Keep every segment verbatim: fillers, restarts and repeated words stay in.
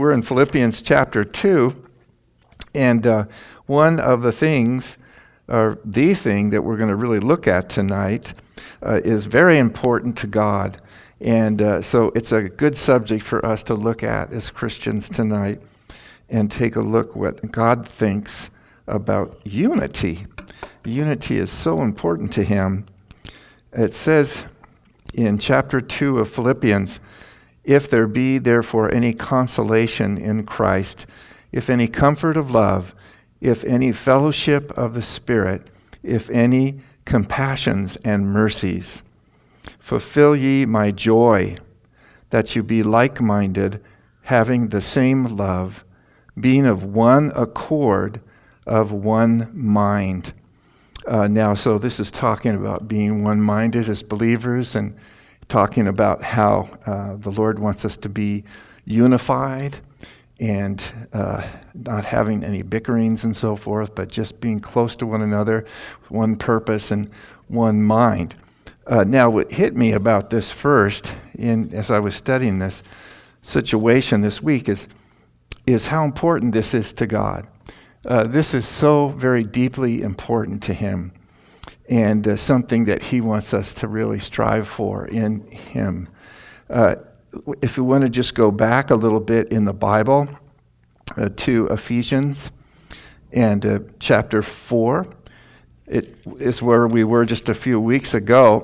We're in Philippians chapter two, and uh, one of the things, or the thing that we're going to really look at tonight uh, is very important to God. And uh, so it's a good subject for us to look at as Christians tonight and take a look what God thinks about unity. Unity is so important to him. It says in chapter two of Philippians, "If there be therefore any consolation in Christ, if any comfort of love, if any fellowship of the Spirit, if any compassions and mercies, fulfill ye my joy, that you be like-minded, having the same love, being of one accord, of one mind." Uh, now, so this is talking about being one-minded as believers and talking about how uh, the Lord wants us to be unified and uh, not having any bickerings and so forth, but just being close to one another with one purpose and one mind. Uh, now, what hit me about this first, in as I was studying this situation this week, is is how important this is to God. Uh, this is so very deeply important to him, and uh, something that he wants us to really strive for in him. Uh, if we want to just go back a little bit in the Bible uh, to Ephesians and uh, chapter four, it is where we were just a few weeks ago.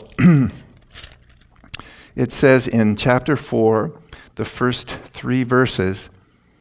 It says in chapter four, the first three verses,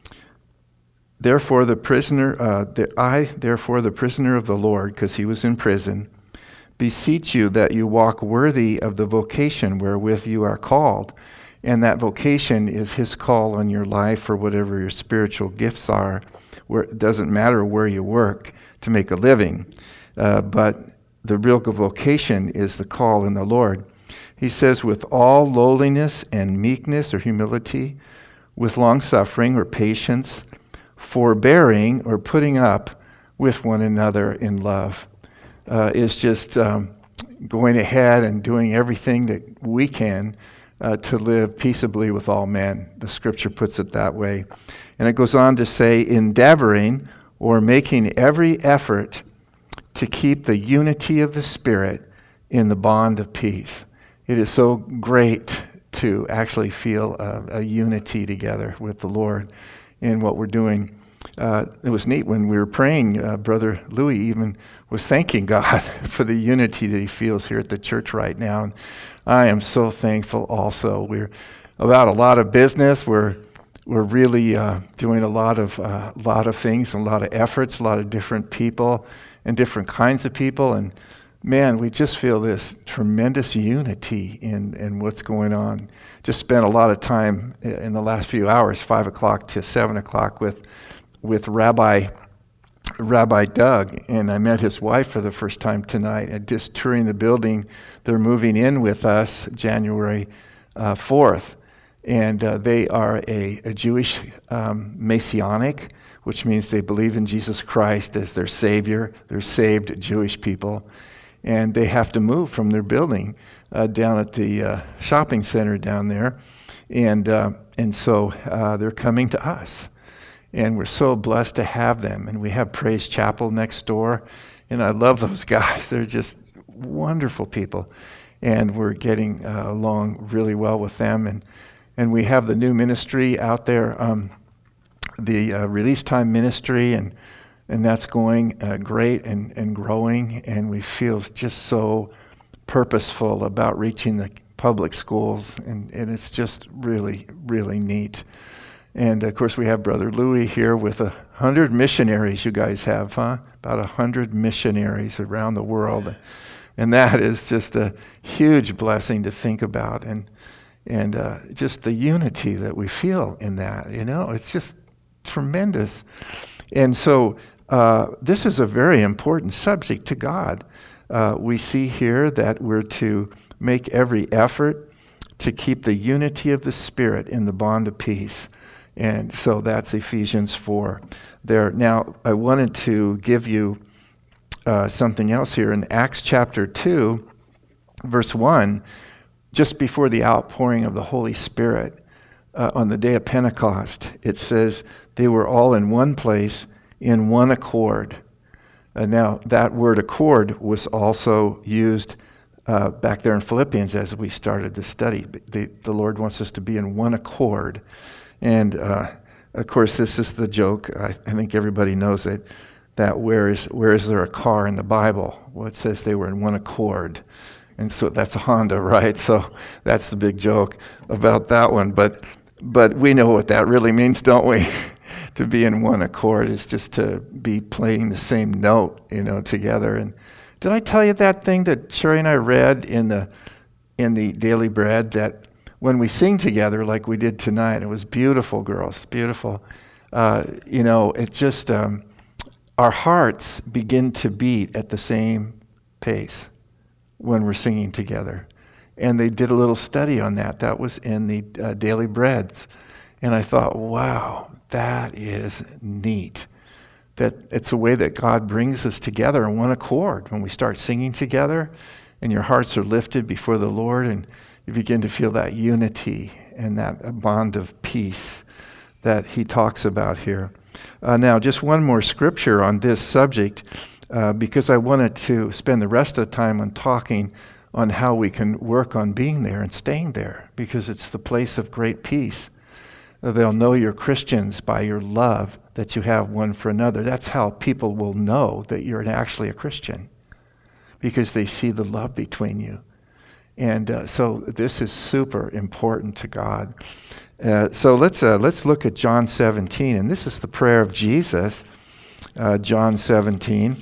"Therefore the prisoner, uh, the, I, therefore the prisoner of the Lord," because he was in prison, "beseech you that you walk worthy of the vocation wherewith you are called." And that vocation is his call on your life, or whatever your spiritual gifts are. Where it doesn't matter where you work to make a living, uh, but the real vocation is the call in the Lord. He says, "with all lowliness and meekness," or humility, "with long suffering," or patience, "forbearing," or putting up with one another in love. Uh, is just um, going ahead and doing everything that we can uh, to live peaceably with all men. The scripture puts it that way. And it goes on to say, "endeavoring," or making every effort to keep the unity of the Spirit in the bond of peace. It is so great to actually feel a, a unity together with the Lord in what we're doing. Uh, it was neat when we were praying, uh, Brother Louis even was thanking God for the unity that he feels here at the church right now. And I am so thankful also. We're about a lot of business. We're we're really uh, doing a lot of uh, lot of things, a lot of efforts, a lot of different people and different kinds of people. And man, we just feel this tremendous unity in, in what's going on. Just spent a lot of time in the last few hours, five o'clock to seven o'clock, with with Rabbi Rabbi Doug, and I met his wife for the first time tonight, and just touring the building. They're moving in with us January uh, fourth, and uh, they are a, a Jewish um, Messianic, which means they believe in Jesus Christ as their Savior. They're saved Jewish people, and they have to move from their building uh, down at the uh, shopping center down there, and uh, and so uh, they're coming to us. And we're so blessed to have them. And we have Praise Chapel next door. And I love those guys. They're just wonderful people. And we're getting uh, along really well with them. And and we have the new ministry out there, um, the uh, Release Time Ministry. And and that's going uh, great and, and growing. And we feel just so purposeful about reaching the public schools. And, and it's just really, really neat. And, of course, we have Brother Louis here with a hundred missionaries you guys have, huh? About a hundred missionaries around the world. And that is just a huge blessing to think about. And and uh, just the unity that we feel in that, you know, it's just tremendous. And so uh, this is a very important subject to God. Uh, we see here that we're to make every effort to keep the unity of the Spirit in the bond of peace. And so that's Ephesians four there. Now, I wanted to give you uh, something else here. In Acts chapter two, verse one, just before the outpouring of the Holy Spirit, uh, on the day of Pentecost, it says they were all in one place, in one accord. Uh, now, that word accord was also used uh, back there in Philippians as we started the study. The, the Lord wants us to be in one accord. And, uh, of course, this is the joke. I, I think everybody knows it, that where is, where is there a car in the Bible? Well, it says they were in one accord. And so that's a Honda, right? So that's the big joke about that one. But, but we know what that really means, don't we? To be in one accord is just to be playing the same note, you know, together. And did I tell you that thing that Sherry and I read in the in the Daily Bread, that when we sing together like we did tonight, it was beautiful, girls, beautiful. Uh, you know, it just um, our hearts begin to beat at the same pace when we're singing together. And they did a little study on that. That was in the uh, Daily Breads, and I thought, wow. That is neat. That it's a way that God brings us together in one accord. When we start singing together and your hearts are lifted before the Lord and you begin to feel that unity and that bond of peace that he talks about here. Uh, now, just one more scripture on this subject uh, because I wanted to spend the rest of the time on talking on how we can work on being there and staying there, because it's the place of great peace. They'll know you're Christians by your love that you have one for another. That's how people will know that you're actually a Christian, because they see the love between you. And uh, so this is super important to God. Uh, so let's uh, let's look at John seventeen, and this is the prayer of Jesus, uh, John seventeen.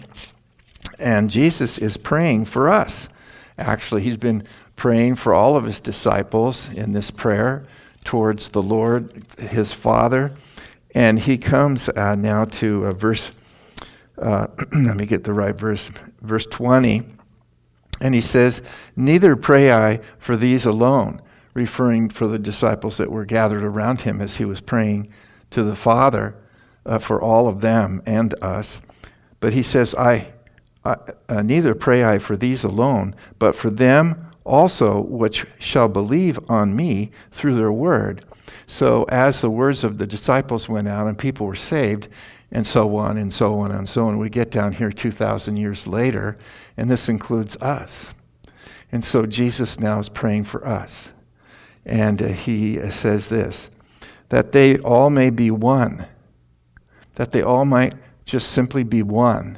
And Jesus is praying for us. Actually, he's been praying for all of his disciples in this prayer towards the Lord, his Father. And he comes uh, now to uh, verse, uh, let me get the right verse, verse twenty. And he says, "Neither pray I for these alone," referring for the disciples that were gathered around him as he was praying to the Father uh, for all of them and us. But he says, I, I uh, neither pray I for these alone, but for them also which shall believe on me through their word. So as the words of the disciples went out and people were saved, and so on and so on and so on, we get down here two thousand years later, and this includes us. And so Jesus now is praying for us. And uh, he uh, says this, that they all may be one, that they all might just simply be one,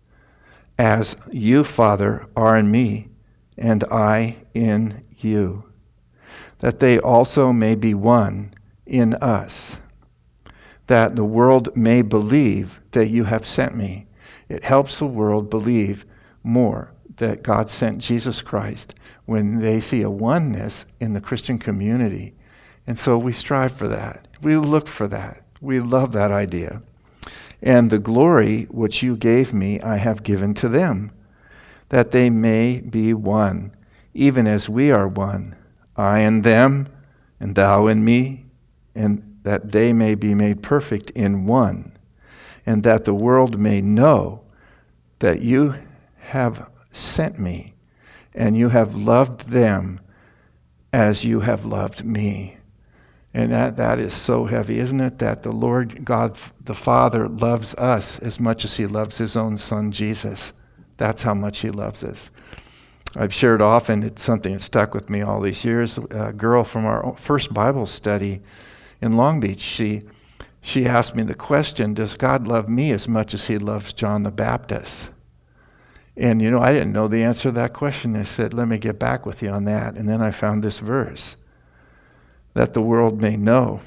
as you, Father, are in me, and I in you, that they also may be one in us, that the world may believe that you have sent me. It helps the world believe more that God sent Jesus Christ when they see a oneness in the Christian community. And so we strive for that. We look for that. We love that idea. And the glory which you gave me, I have given to them, that they may be one, even as we are one, I in them, and thou in me, and that they may be made perfect in one, and that the world may know that you have sent me, and you have loved them as you have loved me. And that, that is so heavy, isn't it? That the Lord God, the Father, loves us as much as he loves his own Son, Jesus. That's how much he loves us. I've shared often, it's something that stuck with me all these years. A girl from our first Bible study in Long Beach, she she asked me the question, does God love me as much as he loves John the Baptist? And, you know, I didn't know the answer to that question. I said, let me get back with you on that. And then I found this verse, that the world may know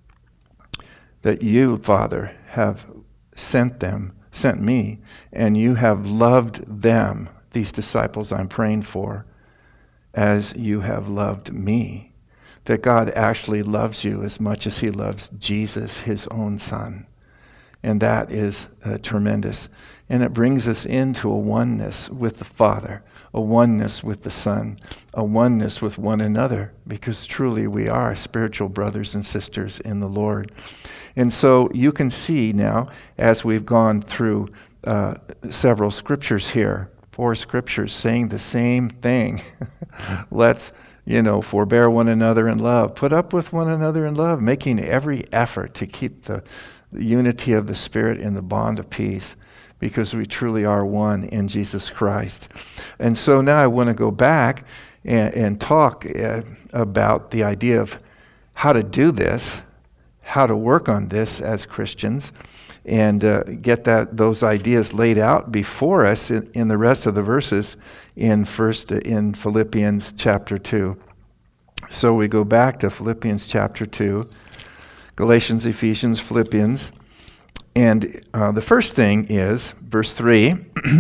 that you, Father, have sent them, sent me, and you have loved them, these disciples I'm praying for, as you have loved me. That God actually loves you as much as he loves Jesus, his own Son. And that is uh, tremendous. And it brings us into a oneness with the Father, a oneness with the Son, a oneness with one another, because truly we are spiritual brothers and sisters in the Lord. And so you can see now, as we've gone through uh, several scriptures here, four scriptures saying the same thing. Let's You know, forbear one another in love. Put up with one another in love, making every effort to keep the, the unity of the Spirit in the bond of peace, because we truly are one in Jesus Christ. And so now I want to go back and, and talk uh, about the idea of how to do this, how to work on this as Christians, and uh, get that those ideas laid out before us in, in the rest of the verses in first in Philippians chapter two. So we go back to Philippians chapter two, Galatians, Ephesians, Philippians, and uh, the first thing is verse three.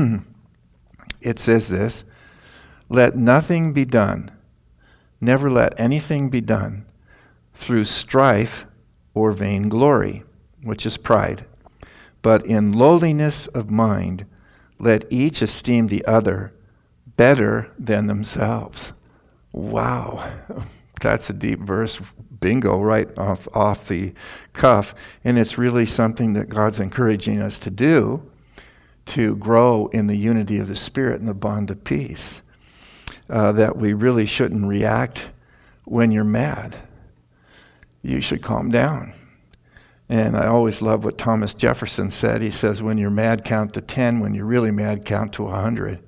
It says this: "Let nothing be done, never let anything be done through strife or vainglory," which is pride, "but in lowliness of mind, let each esteem the other better than themselves." Wow, that's a deep verse, bingo, right off, off the cuff. And it's really something that God's encouraging us to do, to grow in the unity of the Spirit and the bond of peace. Uh, that we really shouldn't react when you're mad. You should calm down. And I always love what Thomas Jefferson said. He says, when you're mad, count to ten. When you're really mad, count to one hundred.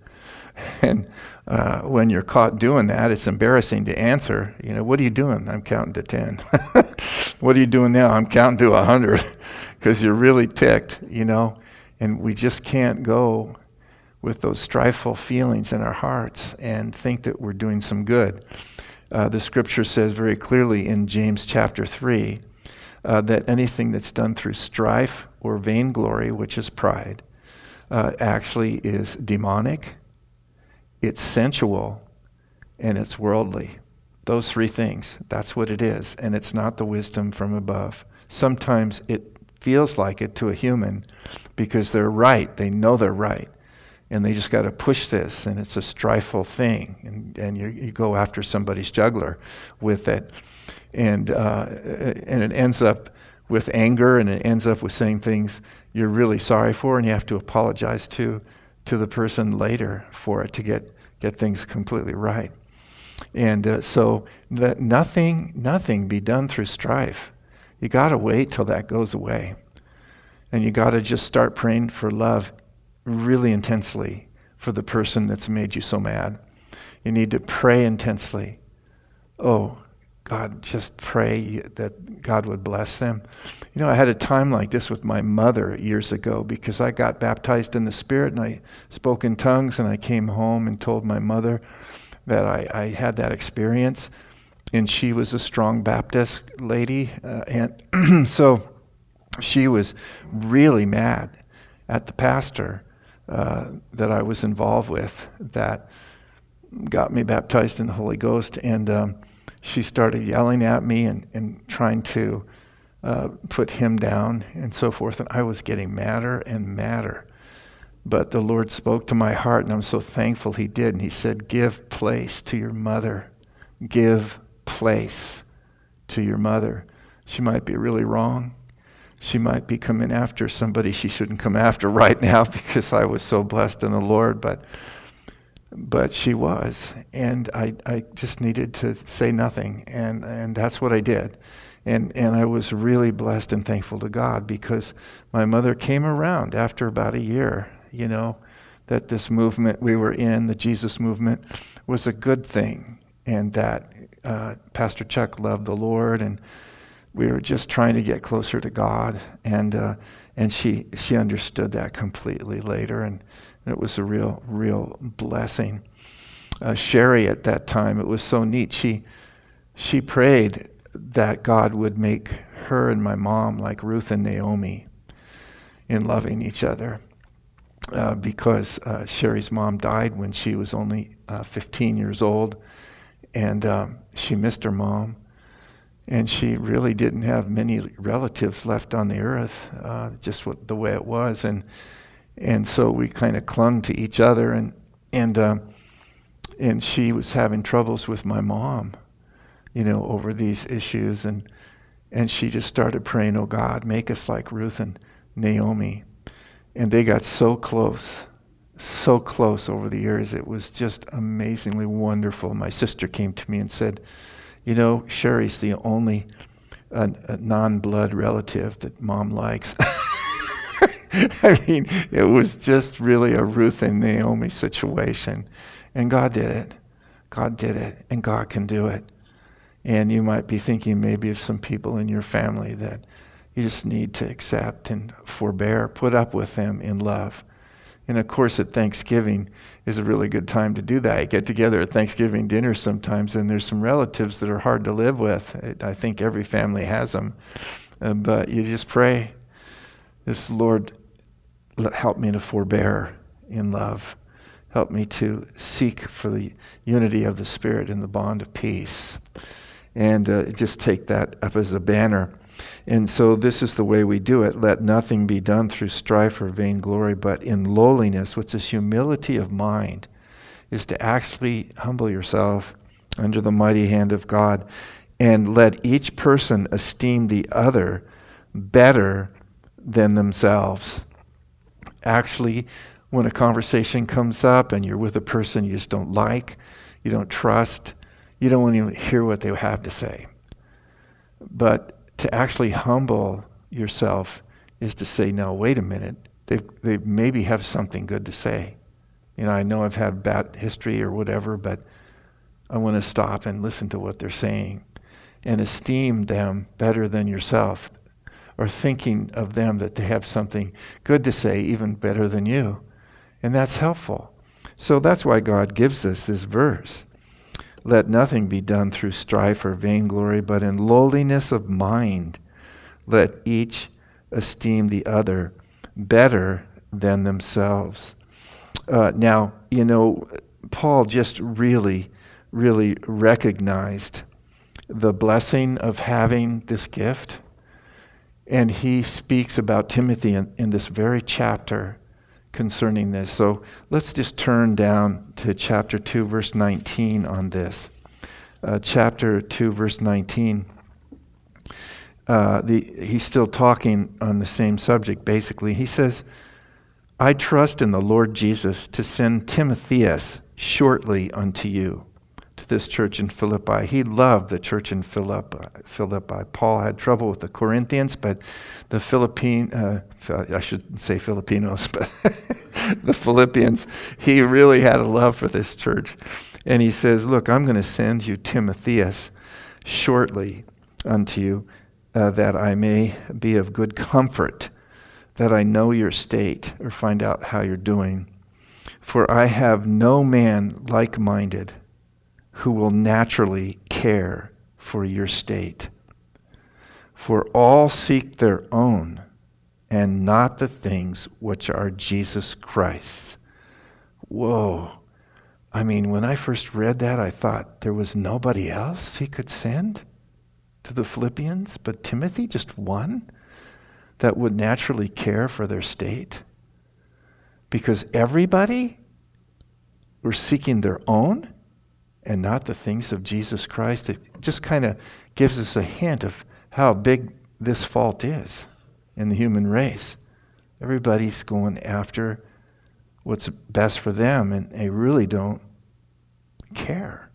And uh, when you're caught doing that, it's embarrassing to answer. You know, what are you doing? I'm counting to ten. What are you doing now? I'm counting to one hundred. Because you're really ticked, you know. And we just can't go with those strifeful feelings in our hearts and think that we're doing some good. Uh, the scripture says very clearly in James chapter three uh, that anything that's done through strife or vainglory, which is pride, uh, actually is demonic, it's sensual, and it's worldly. Those three things, that's what it is. And it's not the wisdom from above. Sometimes it feels like it to a human because they're right. They know they're right. And they just got to push this, and it's a strifeful thing. And, and you, you go after somebody's jugular with it. And, uh, and it ends up with anger, and it ends up with saying things you're really sorry for, and you have to apologize to to the person later for it to get, get things completely right. And uh, so let nothing, nothing be done through strife. You got to wait till that goes away. And you got to just start praying for love really intensely for the person that's made you so mad. You need to pray intensely. Oh, God, just pray that God would bless them. You know, I had a time like this with my mother years ago because I got baptized in the Spirit and I spoke in tongues, and I came home and told my mother that I, I had that experience. And she was a strong Baptist lady. Uh, and so she was really mad at the pastor uh, that I was involved with that got me baptized in the Holy Ghost. And um, she started yelling at me and, and trying to uh, put him down and so forth. And I was getting madder and madder. But the Lord spoke to my heart, and I'm so thankful He did. And He said, give place to your mother. Give place to your mother. She might be really wrong. She might be coming after somebody she shouldn't come after right now because I was so blessed in the Lord, but but she was. And I, I just needed to say nothing, and, and that's what I did. And and I was really blessed and thankful to God because my mother came around after about a year, you know, that this movement we were in, the Jesus movement, was a good thing, and that uh, Pastor Chuck loved the Lord, and we were just trying to get closer to God, and uh, and she she understood that completely later, and it was a real real blessing. Uh, Sherry at that time, it was so neat. She she prayed that God would make her and my mom like Ruth and Naomi in loving each other, uh, because uh, Sherry's mom died when she was only uh, fifteen years old, and um, she missed her mom. And she really didn't have many relatives left on the earth, uh, just what, the way it was. And and so we kind of clung to each other. And and uh, and she was having troubles with my mom, you know, over these issues. And and she just started praying, oh God, make us like Ruth and Naomi. And they got so close so close over the years. It was just amazingly wonderful. My sister came to me and said, you know, Sherry's the only uh, non-blood relative that Mom likes. I mean, it was just really a Ruth and Naomi situation. And God did it. God did it. And God can do it. And you might be thinking maybe of some people in your family that you just need to accept and forbear, put up with them in love. And of course, at Thanksgiving is a really good time to do that. You get together at Thanksgiving dinner sometimes, and there's some relatives that are hard to live with. I think every family has them. Uh, but you just pray, this Lord, help me to forbear in love. Help me to seek for the unity of the Spirit and the bond of peace. And uh, just take that up as a banner. And so this is the way we do it. Let nothing be done through strife or vainglory, but in lowliness, which is humility of mind, is to actually humble yourself under the mighty hand of God, and let each person esteem the other better than themselves. Actually, when a conversation comes up and you're with a person you just don't like, you don't trust, you don't want to hear what they have to say. But to actually humble yourself is to say, no, wait a minute, they they maybe have something good to say. You know, I know I've had bad history or whatever, but I want to stop and listen to what they're saying and esteem them better than yourself, or thinking of them that they have something good to say even better than you. And that's helpful. So that's why God gives us this verse. Let nothing be done through strife or vainglory, but in lowliness of mind, let each esteem the other better than themselves. Uh, now, you know, Paul just really, really recognized the blessing of having this gift. And he speaks about Timothy in, in this very chapter concerning this. So let's just turn down to chapter two, verse nineteen on this. Uh, chapter two, verse nineteen. Uh, the, he's still talking on the same subject, basically. He says, I trust in the Lord Jesus to send Timotheus shortly unto you, to this church in Philippi. He loved the church in Philippi. Philippi. Paul had trouble with the Corinthians, but the Philippine, uh, I shouldn't say Filipinos, but the Philippians, he really had a love for this church. And he says, look, I'm going to send you Timotheus shortly unto you, uh, that I may be of good comfort, that I know your state, or find out how you're doing. For I have no man like-minded who will naturally care for your state. For all seek their own, and not the things which are Jesus Christ's. Whoa. I mean, when I first read that, I thought there was nobody else he could send to the Philippians, but Timothy, just one, that would naturally care for their state. Because everybody were seeking their own, and not the things of Jesus Christ. It just kind of gives us a hint of how big this fault is in the human race. Everybody's going after what's best for them, and they really don't care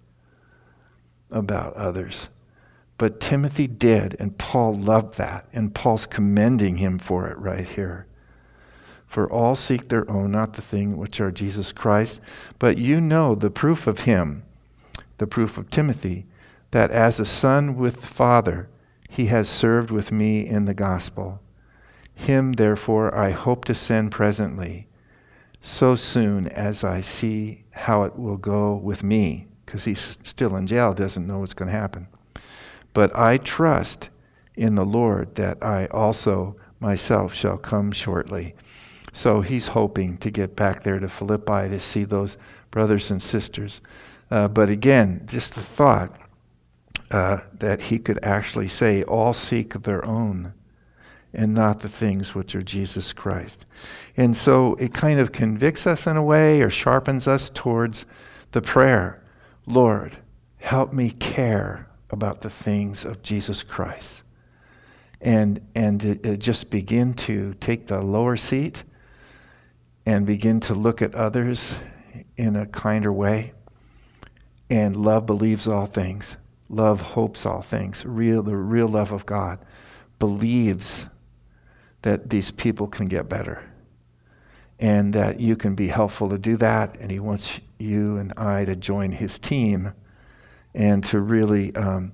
about others. But Timothy did, and Paul loved that, and Paul's commending him for it right here. For all seek their own, not the thing which are Jesus Christ, but you know the proof of him, the proof of Timothy, that as a son with the Father, he has served with me in the gospel. Him, therefore, I hope to send presently, so soon as I see how it will go with me, because he's still in jail, doesn't know what's going to happen. But I trust in the Lord that I also myself shall come shortly. So he's hoping to get back there to Philippi to see those brothers and sisters. Uh, but again, just the thought uh, that he could actually say, all seek their own and not the things which are Jesus Christ. And so it kind of convicts us in a way, or sharpens us towards the prayer, Lord, help me care about the things of Jesus Christ. And, and to, uh, just begin to take the lower seat and begin to look at others in a kinder way. And love believes all things. Love hopes all things. Real, the real love of God believes that these people can get better and that you can be helpful to do that. And he wants you and I to join his team and to really um,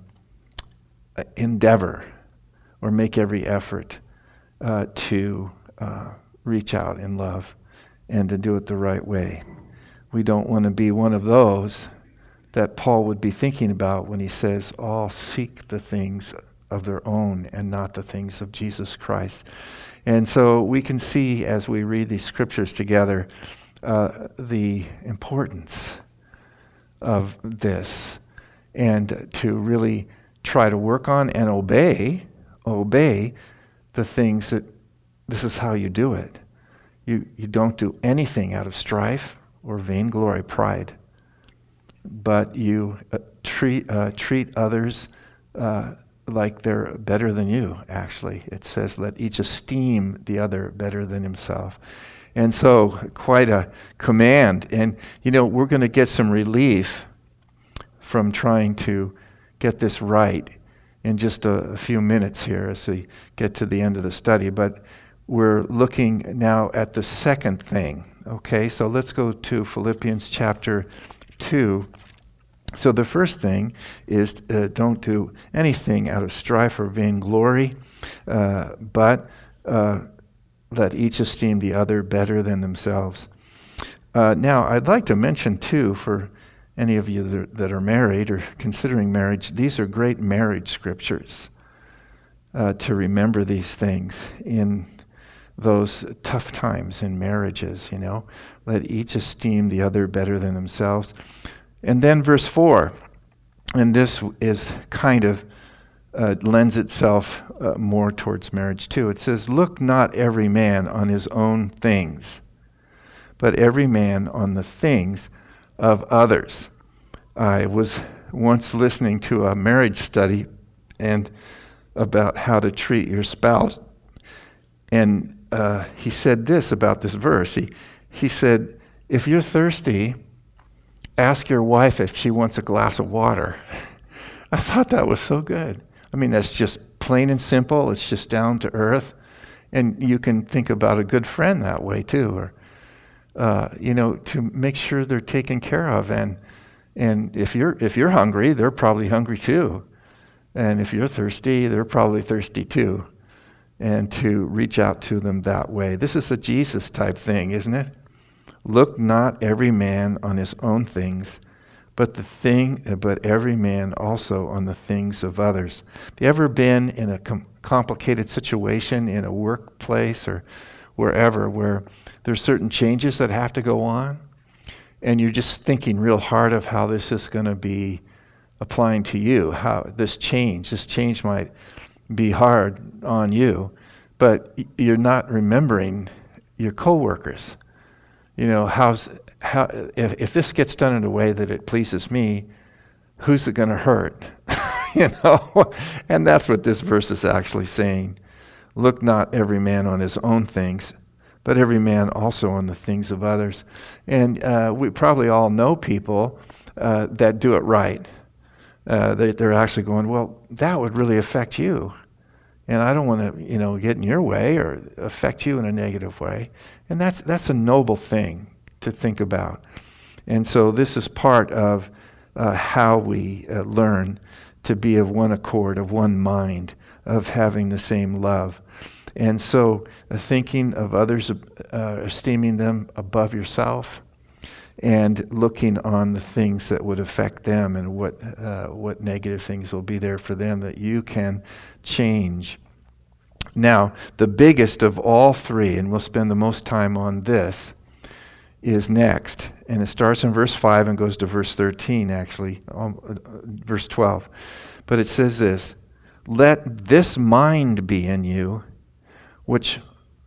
endeavor or make every effort uh, to uh, reach out in love and to do it the right way. We don't want to be one of those that Paul would be thinking about when he says, all seek the things of their own and not the things of Jesus Christ. And so we can see as we read these scriptures together uh, the importance of this, and to really try to work on and obey, obey the things that this is how you do it. You, you don't do anything out of strife or vainglory, pride, but you uh, treat uh, treat others uh, like they're better than you, actually. It says, let each esteem the other better than himself. And so, quite a command. And, you know, we're going to get some relief from trying to get this right in just a, a few minutes here as we get to the end of the study. But we're looking now at the second thing. Okay, so let's go to Philippians chapter two. So the first thing is uh, don't do anything out of strife or vainglory, uh, but uh, let each esteem the other better than themselves. Uh, now, I'd like to mention, too, for any of you that are, that are married or considering marriage, these are great marriage scriptures uh, to remember these things in those tough times in marriages, you know. Let each esteem the other better than themselves. And then verse four, and this is kind of uh, lends itself uh, more towards marriage too. It says, look not every man on his own things, but every man on the things of others. I was once listening to a marriage study and about how to treat your spouse. And uh, he said this about this verse. He, he said, if you're thirsty, ask your wife if she wants a glass of water. I thought that was so good. I mean, that's just plain and simple. It's just down to earth. And you can think about a good friend that way too, or, uh, you know, to make sure they're taken care of. And and if you're if you're hungry, they're probably hungry too. And if you're thirsty, they're probably thirsty too. And to reach out to them that way. This is a Jesus type thing, isn't it? Look not every man on his own things, but the thing, but every man also on the things of others. Have you ever been in a com- complicated situation in a workplace or wherever where there's certain changes that have to go on, and you're just thinking real hard of how this is going to be applying to you, how this change, this change might be hard on you, but you're not remembering your coworkers. You know, how's how if, if this gets done in a way that it pleases me, who's it going to hurt? You know, and that's what this verse is actually saying. Look not every man on his own things, but every man also on the things of others. And uh, we probably all know people uh, that do it right. Uh, they, they're actually going, well, that would really affect you. And I don't want to, you know, get in your way or affect you in a negative way. And that's that's a noble thing to think about. And so this is part of uh, how we uh, learn to be of one accord, of one mind, of having the same love. And so uh, thinking of others, uh, esteeming them above yourself, and looking on the things that would affect them and what uh, what negative things will be there for them that you can change. Now, the biggest of all three, and we'll spend the most time on this, is next. And it starts in verse five and goes to verse thirteen, actually, um, uh, verse twelve. But it says this, let this mind be in you, which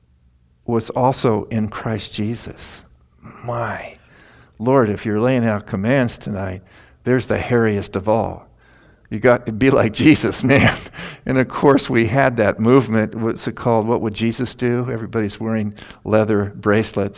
was also in Christ Jesus. My Lord, if you're laying out commands tonight, there's the hairiest of all. You got to be like Jesus, man. And of course, we had that movement. What's it called? What would Jesus do? Everybody's wearing leather bracelets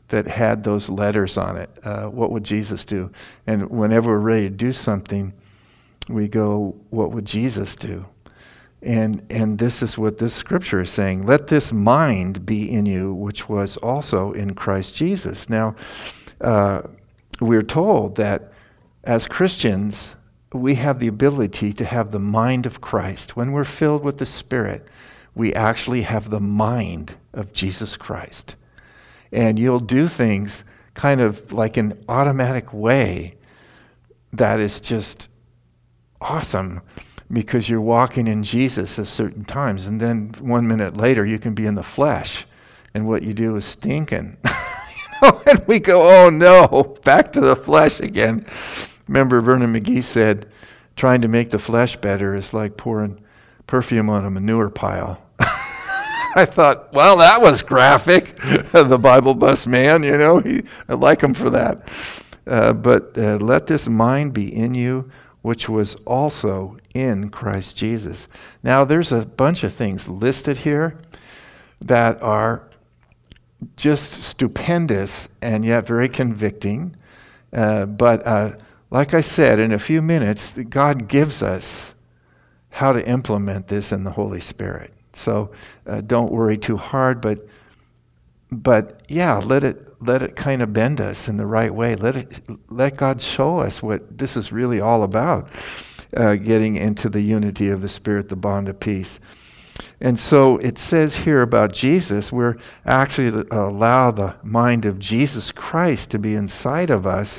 that had those letters on it. Uh, what would Jesus do? And whenever we're ready to do something, we go, what would Jesus do? And and this is what this scripture is saying. Let this mind be in you, which was also in Christ Jesus. Now, uh, we're told that as Christians, we have the ability to have the mind of Christ. When we're filled with the Spirit, we actually have the mind of Jesus Christ. And you'll do things kind of like an automatic way that is just awesome, because you're walking in Jesus at certain times. And then one minute later, you can be in the flesh, and what you do is stinking. you know, and we go, oh no, back to the flesh again. Remember, Vernon McGee said, trying to make the flesh better is like pouring perfume on a manure pile. I thought, well, that was graphic. The Bible bus man, you know, he, I like him for that. Uh, but uh, let this mind be in you, which was also in Christ Jesus. Now, there's a bunch of things listed here that are just stupendous and yet very convicting. Uh, but uh, like I said, in a few minutes, God gives us how to implement this in the Holy Spirit. So uh, don't worry too hard, but but yeah, let it let it kind of bend us in the right way. Let it let God show us what this is really all about, uh, getting into the unity of the Spirit, the bond of peace. And so it says here about Jesus, we're actually to allow the mind of Jesus Christ to be inside of us.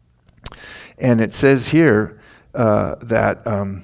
And it says here uh, that um,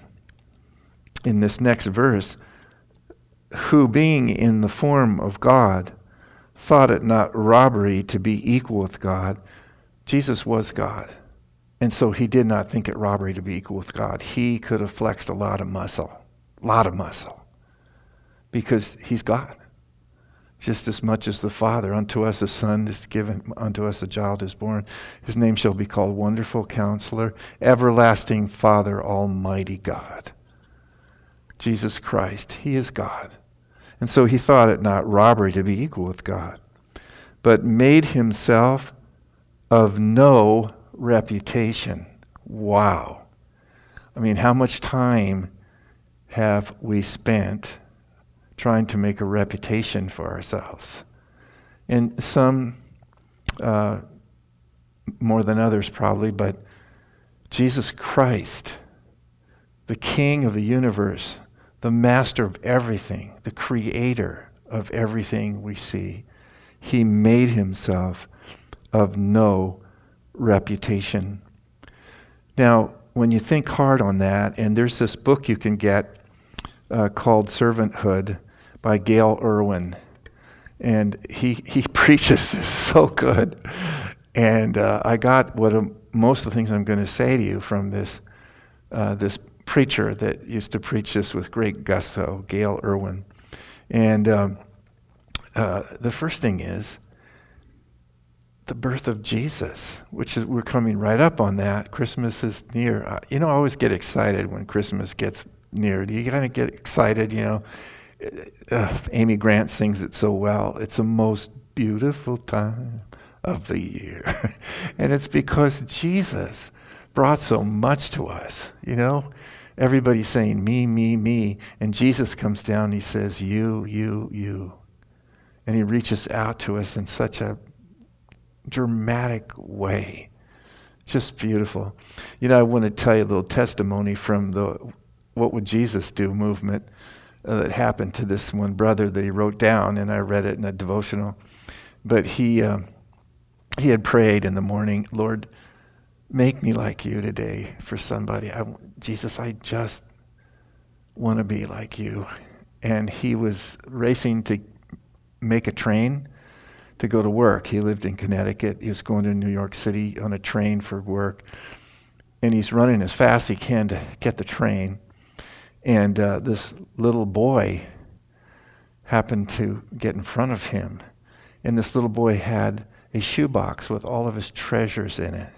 in this next verse, who being in the form of God, thought it not robbery to be equal with God. Jesus was God. And so he did not think it robbery to be equal with God. He could have flexed a lot of muscle, a lot of muscle, because he's God. Just as much as the Father, unto us a son is given, unto us a child is born. His name shall be called Wonderful Counselor, Everlasting Father, Almighty God. Jesus Christ, he is God. And so he thought it not robbery to be equal with God, but made himself of no reputation. Wow. I mean, how much time have we spent trying to make a reputation for ourselves? And some uh, more than others probably, but Jesus Christ, the King of the universe, the master of everything, the creator of everything we see, he made himself of no reputation. Now, when you think hard on that, and there's this book you can get uh, called Servanthood by Gail Irwin, and he he preaches this so good. And uh, I got what um, most of the things I'm going to say to you from this uh, this preacher that used to preach this with great gusto, Gail Irwin. And um, uh, the first thing is the birth of Jesus, which is, we're coming right up on that. Christmas is near. Uh, you know, I always get excited when Christmas gets near. Do you kind of get excited, you know? Uh, Amy Grant sings it so well. It's the most beautiful time of the year. And it's because Jesus brought so much to us, you know? Everybody's saying, me, me, me. And Jesus comes down and he says, you, you, you. And he reaches out to us in such a dramatic way. Just beautiful. You know, I want to tell you a little testimony from the What Would Jesus Do movement uh, that happened to this one brother that he wrote down, and I read it in a devotional. But he, uh, he had prayed in the morning, Lord, make me like you today for somebody. I, Jesus, I just want to be like you. And he was racing to make a train to go to work. He lived in Connecticut. He was going to New York City on a train for work. And he's running as fast as he can to get the train. And uh, this little boy happened to get in front of him. And this little boy had a shoebox with all of his treasures in it.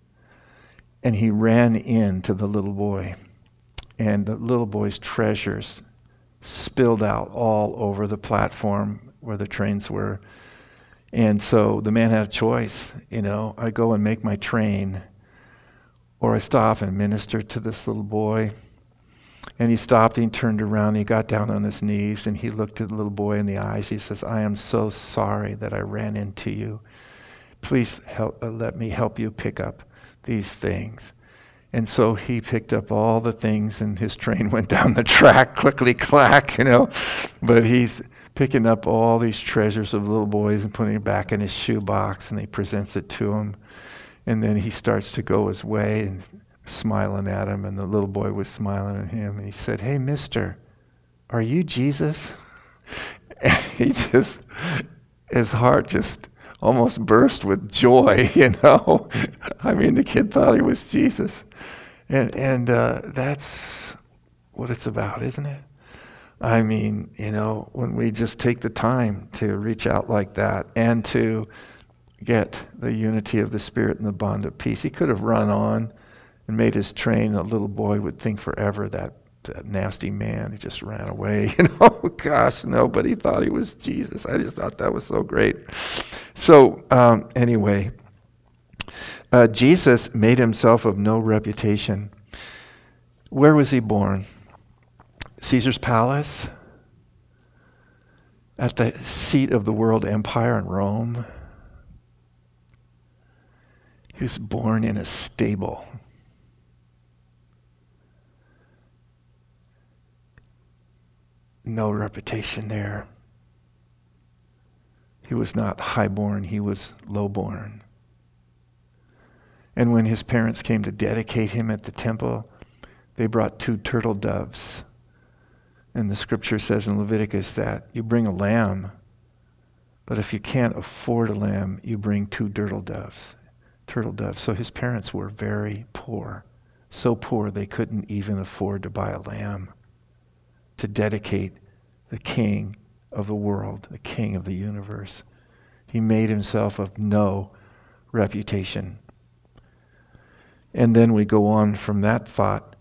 And he ran into the little boy. And the little boy's treasures spilled out all over the platform where the trains were. And so the man had a choice, you know, I go and make my train, or I stop and minister to this little boy. And he stopped, and he turned around, and he got down on his knees, and he looked at the little boy in the eyes. He says, I am so sorry that I ran into you. Please help, uh, let me help you pick up these things. And so he picked up all the things, and his train went down the track, clickety clack, you know. But he's picking up all these treasures of little boys and putting it back in his shoebox, and he presents it to him. And then he starts to go his way and smiling at him, and the little boy was smiling at him, and he said, hey, mister, are you Jesus? And he just, his heart just almost burst with joy, you know. I mean, the kid thought he was Jesus. And and uh, that's what it's about, isn't it? I mean, you know, when we just take the time to reach out like that and to get the unity of the Spirit and the bond of peace. He could have run on and made his train. A little boy would think forever that, that nasty man, he just ran away. You know, gosh, nobody thought he was Jesus. I just thought that was so great. So um, anyway, uh, Jesus made himself of no reputation. Where was he born? Caesar's palace? At the seat of the world empire in Rome? He was born in a stable. No reputation there. He was not highborn, he was lowborn. And when his parents came to dedicate him at the temple, they brought two turtle doves. And the scripture says in Leviticus that you bring a lamb, but if you can't afford a lamb, you bring two turtle doves. Turtle doves. So his parents were very poor. So poor they couldn't even afford to buy a lamb to dedicate the king of the world, the king of the universe. He made himself of no reputation. And then we go on from that thought.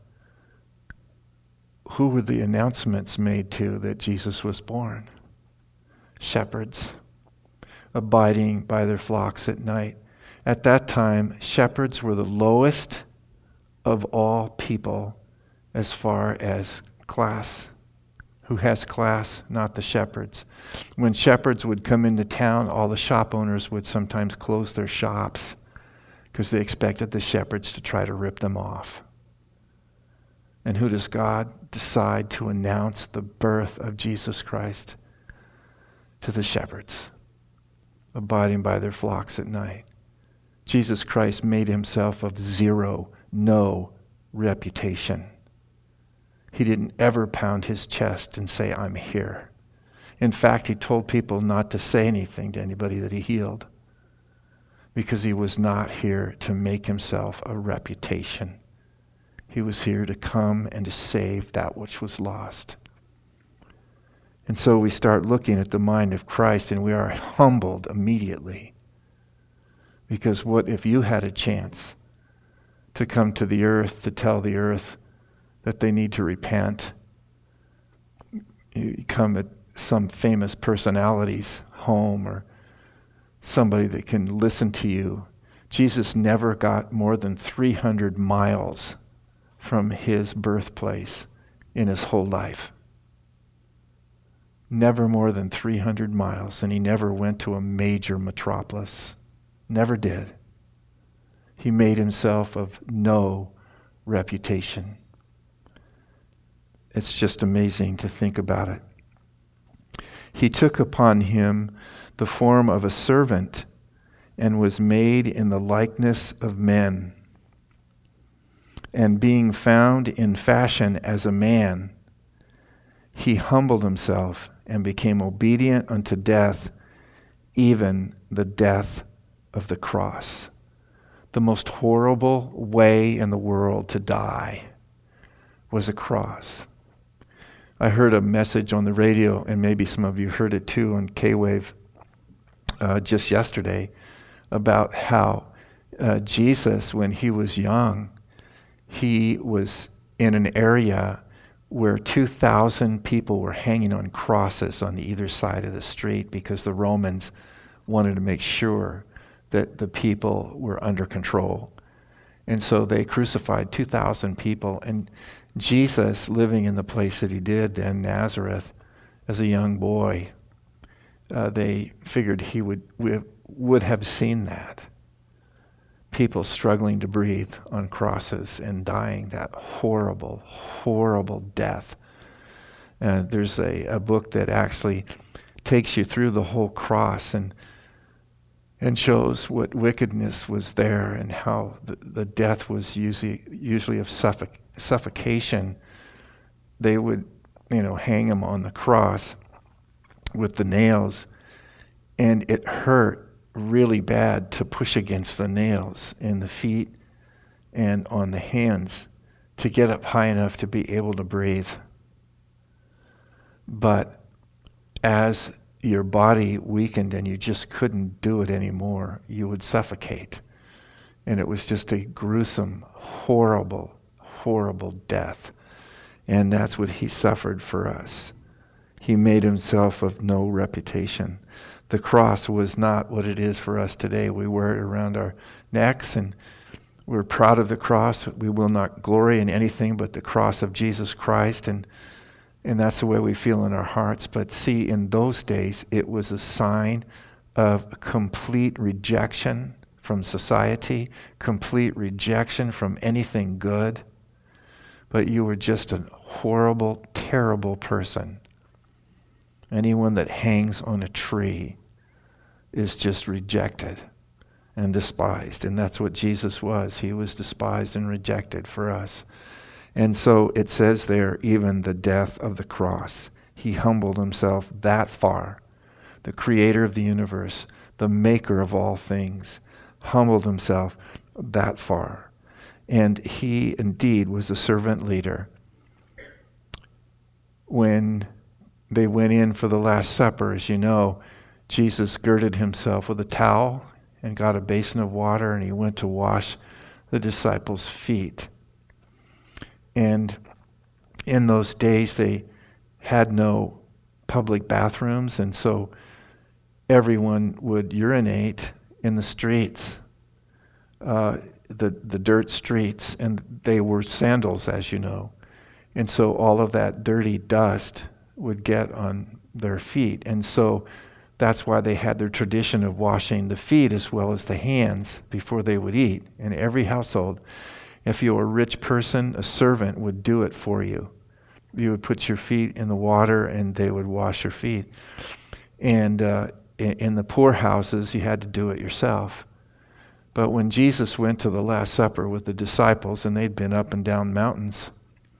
Who were the announcements made to that Jesus was born? Shepherds, abiding by their flocks at night. At that time, shepherds were the lowest of all people as far as class. Who has class? Not the shepherds. When shepherds would come into town, all the shop owners would sometimes close their shops because they expected the shepherds to try to rip them off. And who does God decide to announce the birth of Jesus Christ? To the shepherds, abiding by their flocks at night. Jesus Christ made himself of zero, no reputation. He didn't ever pound his chest and say, I'm here. In fact, he told people not to say anything to anybody that he healed because he was not here to make himself a reputation. He was here to come and to save that which was lost. And so we start looking at the mind of Christ, and we are humbled immediately. Because what if you had a chance to come to the earth to tell the earth that they need to repent? You come at some famous personality's home or somebody that can listen to you. Jesus never got more than three hundred miles from his birthplace in his whole life. Never more than three hundred miles, and he never went to a major metropolis. Never did. He made himself of no reputation. It's just amazing to think about it. He took upon him the form of a servant and was made in the likeness of men. And being found in fashion as a man, he humbled himself and became obedient unto death, even the death of the cross. The most horrible way in the world to die was a cross. I heard a message on the radio, and maybe some of you heard it too on K-Wave uh, just yesterday, about how uh, Jesus, when he was young, he was in an area where two thousand people were hanging on crosses on either side of the street because the Romans wanted to make sure that the people were under control. And so they crucified two thousand people. And Jesus, living in the place that he did in Nazareth as a young boy, uh, they figured he would, would have seen that. People struggling to breathe on crosses and dying that horrible, horrible death. Uh, there's a, a book that actually takes you through the whole cross and and shows what wickedness was there and how the, the death was usually usually of suffoc- suffocation. They would, you know, hang him on the cross with the nails, and it hurt really bad to push against the nails in the feet and on the hands to get up high enough to be able to breathe. But as your body weakened and you just couldn't do it anymore, you would suffocate. And it was just a gruesome, horrible, horrible death. And that's what he suffered for us. He made himself of no reputation. The cross was not what it is for us today. We wear it around our necks and we're proud of the cross. We will not glory in anything but the cross of Jesus Christ, and And that's the way we feel in our hearts. But see, in those days, it was a sign of complete rejection from society, complete rejection from anything good. But you were just a horrible, terrible person. Anyone that hangs on a tree is just rejected and despised. And that's what Jesus was. He was despised and rejected for us. And so it says there, even the death of the cross. He humbled himself that far. The creator of the universe, the maker of all things, humbled himself that far. And he indeed was a servant leader. When they went in for the Last Supper, as you know, Jesus girded himself with a towel and got a basin of water, and he went to wash the disciples' feet. And in those days, they had no public bathrooms, and so everyone would urinate in the streets, uh, the, the dirt streets, and they were sandals, as you know. And so all of that dirty dust would get on their feet. And so that's why they had their tradition of washing the feet as well as the hands before they would eat in every household. If you were a rich person, a servant would do it for you. You would put your feet in the water and they would wash your feet. And uh, in, in the poor houses, you had to do it yourself. But when Jesus went to the Last Supper with the disciples, and they'd been up and down mountains,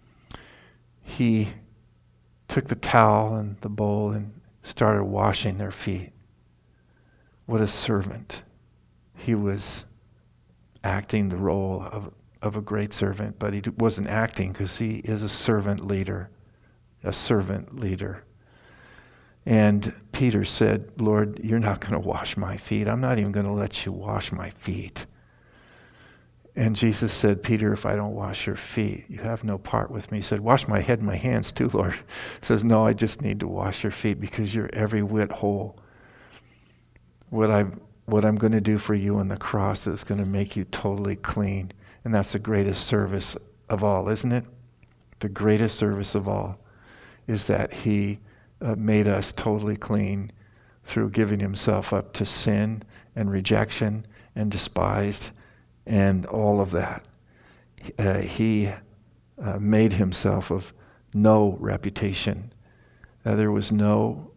he took the towel and the bowl and started washing their feet. What a servant. He was acting the role of of a great servant, but he wasn't acting because he is a servant leader, a servant leader. And Peter said, Lord, you're not going to wash my feet. I'm not even going to let you wash my feet. And Jesus said, Peter, if I don't wash your feet, you have no part with me. He said, wash my head and my hands too, Lord. He says, no, I just need to wash your feet because you're every whit whole. What, I, what I'm going to do for you on the cross is going to make you totally clean. And that's the greatest service of all, isn't it? The greatest service of all is that he uh, made us totally clean through giving himself up to sin and rejection and despised and all of that. Uh, he uh, made himself of no reputation. Uh, there was no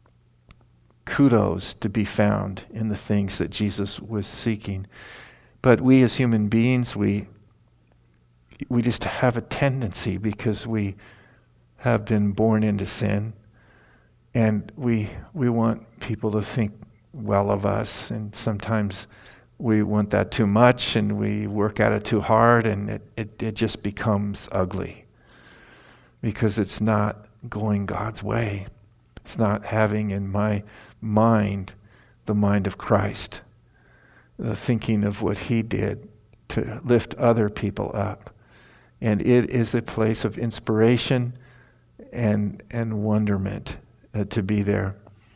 kudos to be found in the things that Jesus was seeking. But we as human beings, we we just have a tendency because we have been born into sin, and we we want people to think well of us, and sometimes we want that too much and we work at it too hard, and it, it, it just becomes ugly because it's not going God's way. It's not having in my mind the mind of Christ. The thinking of what he did to lift other people up. And it is a place of inspiration and and wonderment uh, to be there.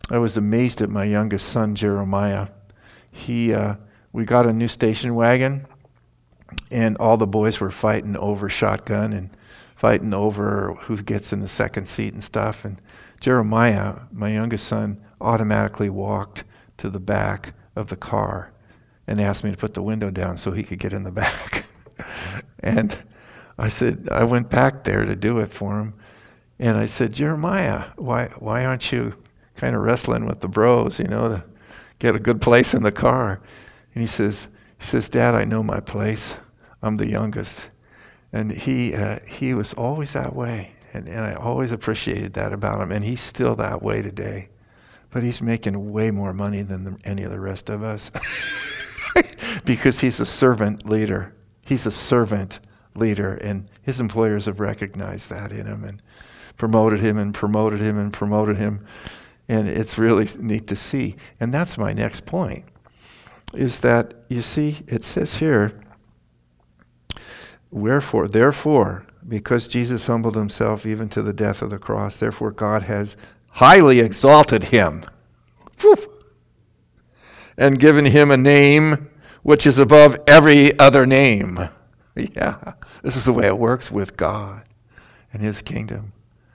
I was amazed at my youngest son, Jeremiah. He, uh, we got a new station wagon, and all the boys were fighting over shotgun and fighting over who gets in the second seat and stuff. And Jeremiah, my youngest son, automatically walked to the back of the car and asked me to put the window down so he could get in the back. And I said, I went back there to do it for him. And I said, Jeremiah, why why aren't you kind of wrestling with the bros, you know, to get a good place in the car? And he says, he says, Dad, I know my place. I'm the youngest. And he uh, he was always that way. And, and I always appreciated that about him. And he's still that way today. But he's making way more money than the, any of the rest of us. Because he's a servant leader. He's a servant leader. And his employers have recognized that in him and promoted him and promoted him and promoted him. And it's really neat to see. And that's my next point, is that, you see, it says here, wherefore, therefore, because Jesus humbled himself even to the death of the cross, therefore God has highly exalted him. Whew, and given him a name which is above every other name. Yeah, this is the way it works with God and his kingdom.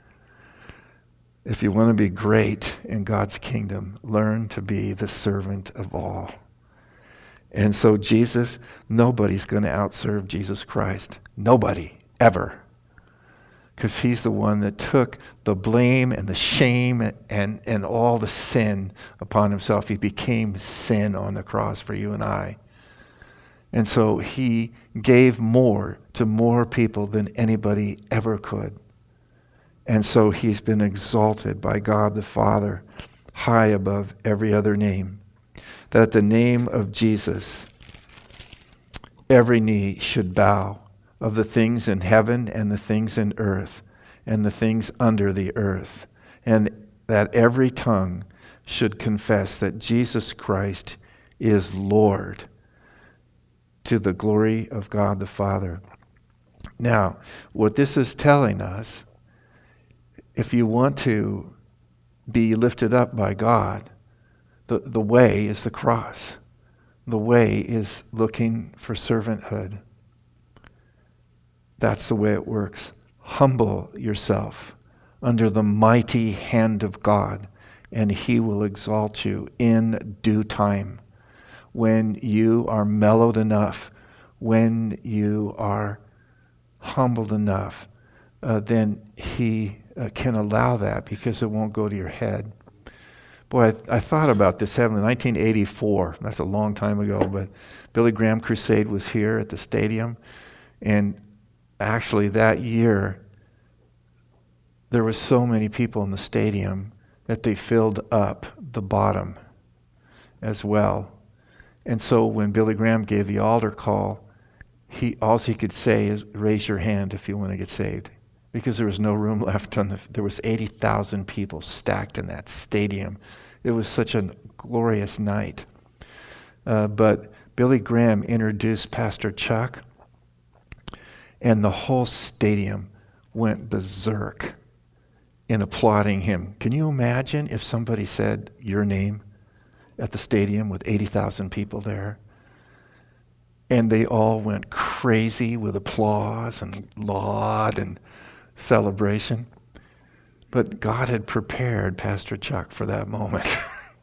If you want to be great in God's kingdom, learn to be the servant of all. And so Jesus, nobody's going to outserve Jesus Christ. Nobody, ever. Because he's the one that took the blame and the shame and, and all the sin upon himself. He became sin on the cross for you and I. And so he gave more to more people than anybody ever could. And so he's been exalted by God the Father high above every other name. That at the name of Jesus, every knee should bow, of the things in heaven and the things in earth and the things under the earth. And that every tongue should confess that Jesus Christ is Lord, to the glory of God the Father. Now, what this is telling us, if you want to be lifted up by God, the, the way is the cross. The way is looking for servanthood. That's the way it works. Humble yourself under the mighty hand of God, and he will exalt you in due time. When you are mellowed enough, when you are humbled enough, uh, then he uh, can allow that, because it won't go to your head. Boy, I, I thought about this heavenly. nineteen eighty-four, that's a long time ago, but Billy Graham Crusade was here at the stadium. And actually that year, there were so many people in the stadium that they filled up the bottom as well. And so when Billy Graham gave the altar call, he all he could say is, raise your hand if you want to get saved. Because there was no room left on the, there was eighty thousand people stacked in that stadium. It was such a glorious night. Uh, but Billy Graham introduced Pastor Chuck, and the whole stadium went berserk in applauding him. Can you imagine if somebody said your name at the stadium with eighty thousand people there? And they all went crazy with applause and laud and celebration. But God had prepared Pastor Chuck for that moment.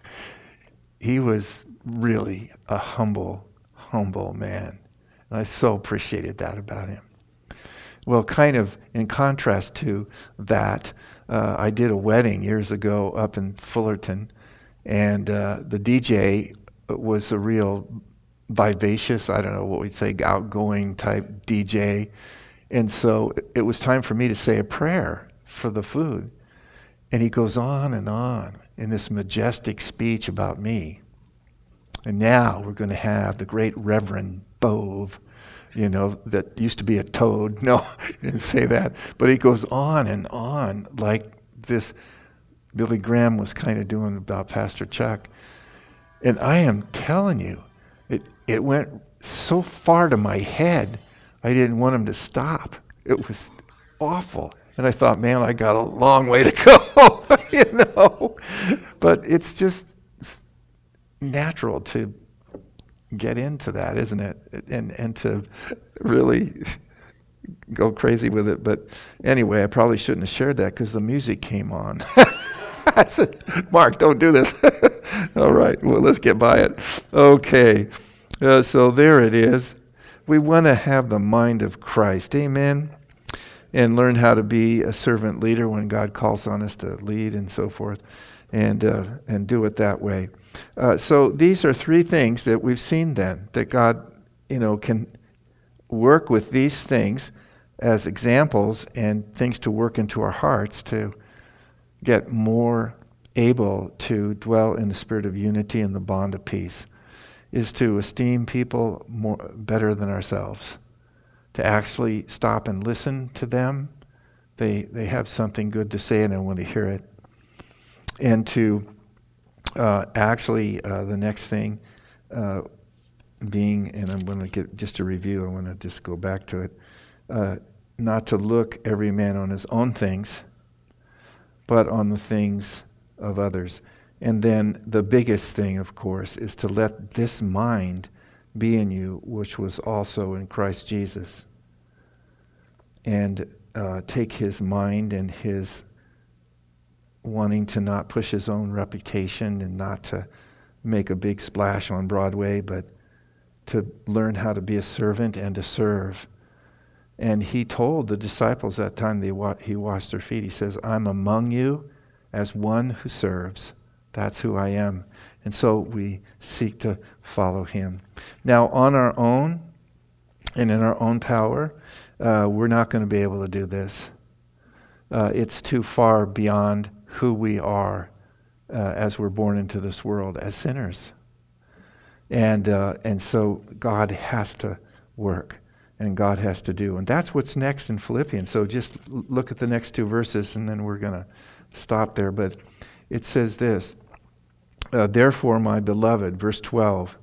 He was really a humble, humble man. And I so appreciated that about him. Well, kind of in contrast to that, uh, I did a wedding years ago up in Fullerton, and uh, the D J was a real vivacious, I don't know what we'd say, outgoing type D J. And so it was time for me to say a prayer for the food. And he goes on and on in this majestic speech about me. And now we're going to have the great Reverend Bove, you know, that used to be a toad. No, he didn't say that. But he goes on and on like this Billy Graham was kind of doing about Pastor Chuck. And I am telling you, it, it went so far to my head, I didn't want him to stop. It was awful. And I thought, man, I got a long way to go, you know. But it's just natural to get into that, isn't it? And and to really go crazy with it. But anyway, I probably shouldn't have shared that because the music came on. I said, Mark, don't do this. All right, well, let's get by it. Okay, uh, so there it is. We want to have the mind of Christ, amen, and learn how to be a servant leader when God calls on us to lead and so forth, and uh, and do it that way. Uh, so these are three things that we've seen then, that God, you know, can work with these things as examples and things to work into our hearts to get more able to dwell in the spirit of unity and the bond of peace, is to esteem people more better than ourselves, to actually stop and listen to them. They they have something good to say and I want to hear it. And to uh, actually, uh, the next thing uh, being, and I'm going to get just a review, I want to just go back to it, uh, not to look every man on his own things, but on the things of others. And then the biggest thing, of course, is to let this mind be in you, which was also in Christ Jesus. And uh, take his mind and his wanting to not push his own reputation and not to make a big splash on Broadway, but to learn how to be a servant and to serve. And he told the disciples that time they wa- he washed their feet. He says, I'm among you as one who serves. That's who I am. And so we seek to follow him. Now, on our own and in our own power, uh, we're not going to be able to do this. Uh, it's too far beyond who we are uh, as we're born into this world as sinners. And uh, and so God has to work. And God has to do. And that's what's next in Philippians. So just look at the next two verses and then we're going to stop there. But it says this, uh, therefore, my beloved, verse twelve,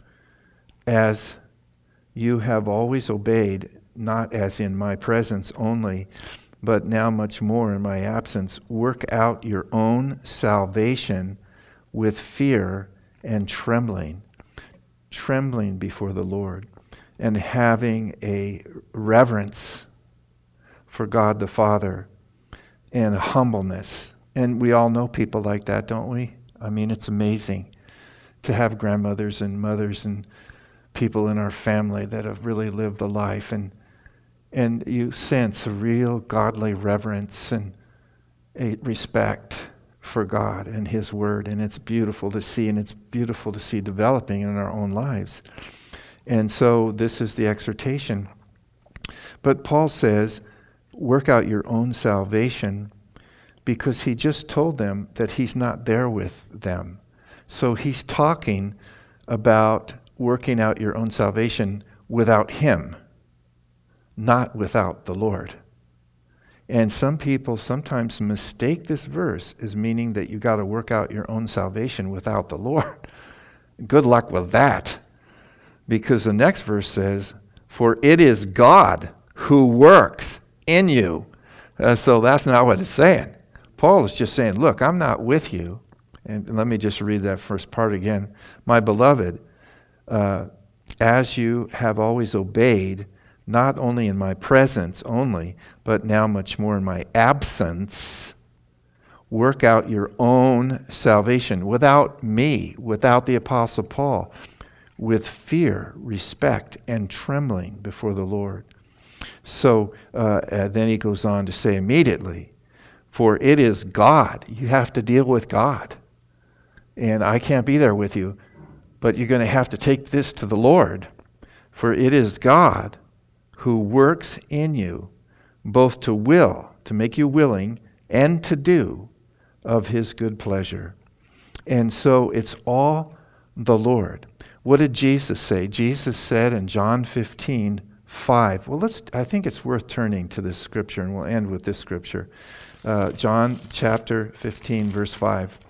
as you have always obeyed, not as in my presence only, but now much more in my absence, work out your own salvation with fear and trembling, trembling before the Lord, and having a reverence for God the Father and a humbleness. And we all know people like that, don't we? I mean, it's amazing to have grandmothers and mothers and people in our family that have really lived the life. And and you sense a real godly reverence and a respect for God and his word. And it's beautiful to see, and it's beautiful to see developing in our own lives. And so this is the exhortation. But Paul says, work out your own salvation, because he just told them that he's not there with them. So he's talking about working out your own salvation without him, not without the Lord. And some people sometimes mistake this verse as meaning that you got to work out your own salvation without the Lord. Good luck with that. Because the next verse says, for it is God who works in you. Uh, so that's not what it's saying. Paul is just saying, look, I'm not with you. And let me just read that first part again. My beloved, uh, as you have always obeyed, not only in my presence only, but now much more in my absence, work out your own salvation without me, without the Apostle Paul, with fear, respect, and trembling before the Lord. So uh, uh, then he goes on to say immediately, for it is God. You have to deal with God. And I can't be there with you, but you're going to have to take this to the Lord. For it is God who works in you, both to will, to make you willing, and to do of his good pleasure. And so it's all the Lord. What did Jesus say? Jesus said in John fifteen five. Well, let's. I think it's worth turning to this scripture, and we'll end with this scripture. Uh, John chapter fifteen, verse five,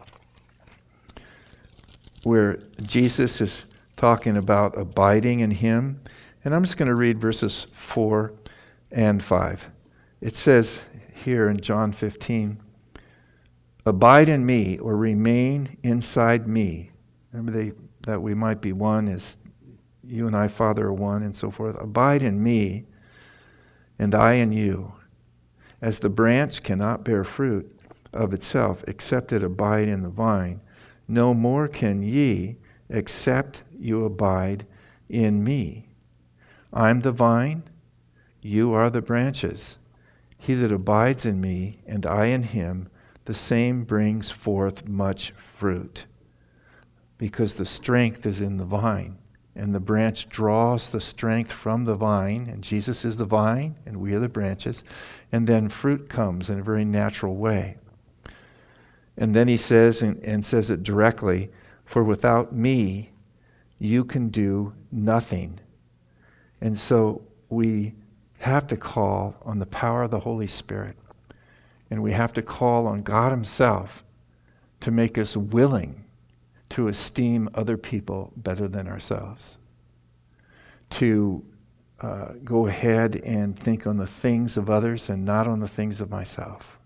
where Jesus is talking about abiding in him. And I'm just going to read verses four and five. It says here in John fifteen, abide in me, or remain inside me. Remember they, that we might be one as you and I, Father, are one, and so forth. Abide in me, and I in you. As the branch cannot bear fruit of itself, except it abide in the vine, no more can ye, except you abide in me. I'm the vine, you are the branches. He that abides in me, and I in him, the same brings forth much fruit. Because the strength is in the vine, and the branch draws the strength from the vine, and Jesus is the vine, and we are the branches, and then fruit comes in a very natural way. And then he says, and, and says it directly, for without me, you can do nothing. And so we have to call on the power of the Holy Spirit, and we have to call on God himself to make us willing to esteem other people better than ourselves, to uh, go ahead and think on the things of others and not on the things of myself.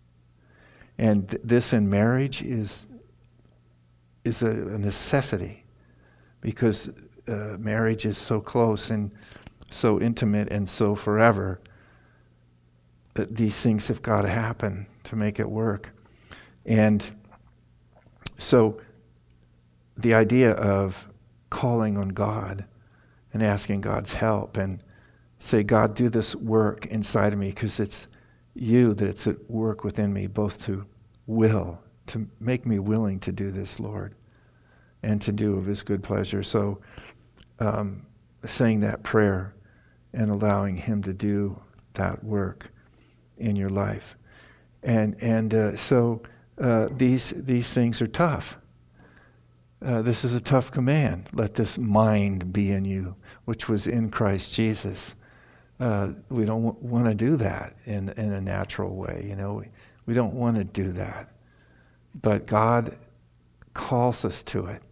And th- this in marriage is, is a, a necessity, because uh, marriage is so close and so intimate and so forever that these things have got to happen to make it work. And so the idea of calling on God and asking God's help and say, God, do this work inside of me, because it's you that's at work within me, both to will, to make me willing to do this, Lord, and to do of his good pleasure. So um, saying that prayer and allowing him to do that work in your life. And and uh, so uh, these these things are tough. Uh, this is a tough command. Let this mind be in you, which was in Christ Jesus. Uh, we don't w- want to do that in, in a natural way. You know, we, we don't want to do that. But God calls us to it,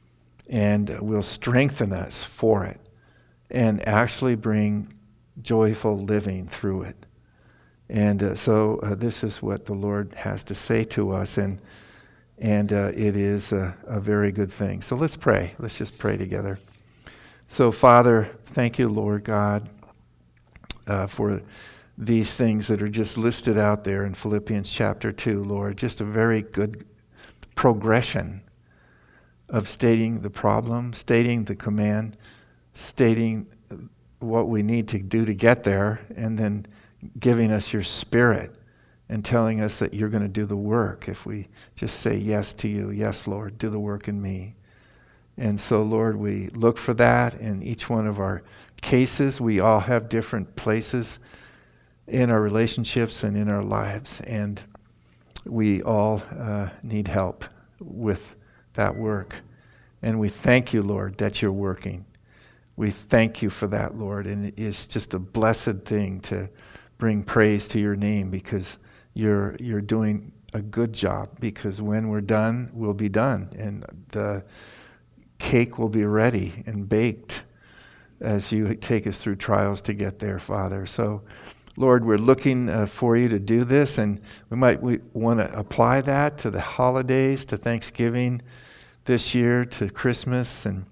and will strengthen us for it, and actually bring joyful living through it. And uh, so uh, this is what the Lord has to say to us, and and uh, it is a, a very good thing. So let's pray. Let's just pray together. So Father, thank you, Lord God, uh, for these things that are just listed out there in Philippians chapter two, Lord. Just a very good progression of stating the problem, stating the command, stating what we need to do to get there, and then giving us your Spirit and telling us that you're going to do the work if we just say yes to you. Yes, Lord, do the work in me. And so, Lord, we look for that in each one of our cases. We all have different places in our relationships and in our lives, and we all uh, need help with that work. And we thank you, Lord, that you're working. We thank you for that, Lord, and it's just a blessed thing to bring praise to your name, because you're you're doing a good job, because when we're done, we'll be done, and the cake will be ready and baked as you take us through trials to get there, Father. So, Lord, we're looking uh, for you to do this, and we might we want to apply that to the holidays, to Thanksgiving this year, to Christmas, and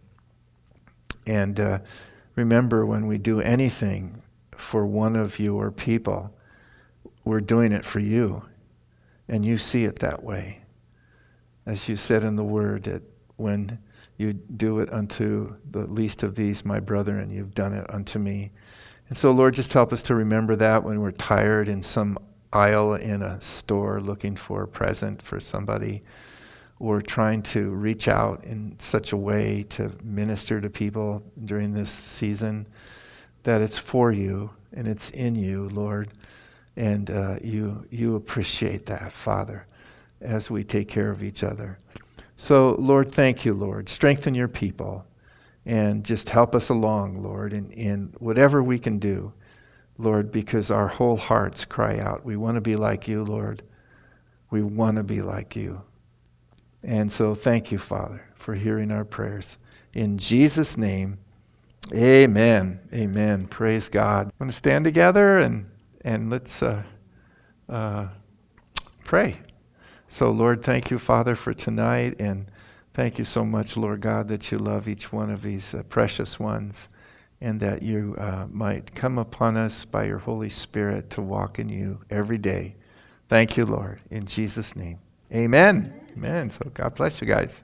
and uh, remember, when we do anything for one of your people, we're doing it for you, and you see it that way. As you said in the Word, that when you do it unto the least of these, my brethren, you've done it unto me. And so, Lord, just help us to remember that when we're tired in some aisle in a store looking for a present for somebody, or trying to reach out in such a way to minister to people during this season, that it's for you and it's in you, Lord. And uh, you you appreciate that, Father, as we take care of each other. So, Lord, thank you, Lord. Strengthen your people and just help us along, Lord, in, in whatever we can do, Lord, because our whole hearts cry out. We want to be like you, Lord. We want to be like you. And so thank you, Father, for hearing our prayers. In Jesus' name, amen. Amen. Praise God. I'm going to stand together and and let's uh, uh, pray. So, Lord, thank you, Father, for tonight, and thank you so much, Lord God, that you love each one of these uh, precious ones, and that you uh, might come upon us by your Holy Spirit to walk in you every day. Thank you, Lord, in Jesus' name. Amen. Amen. So God bless you guys.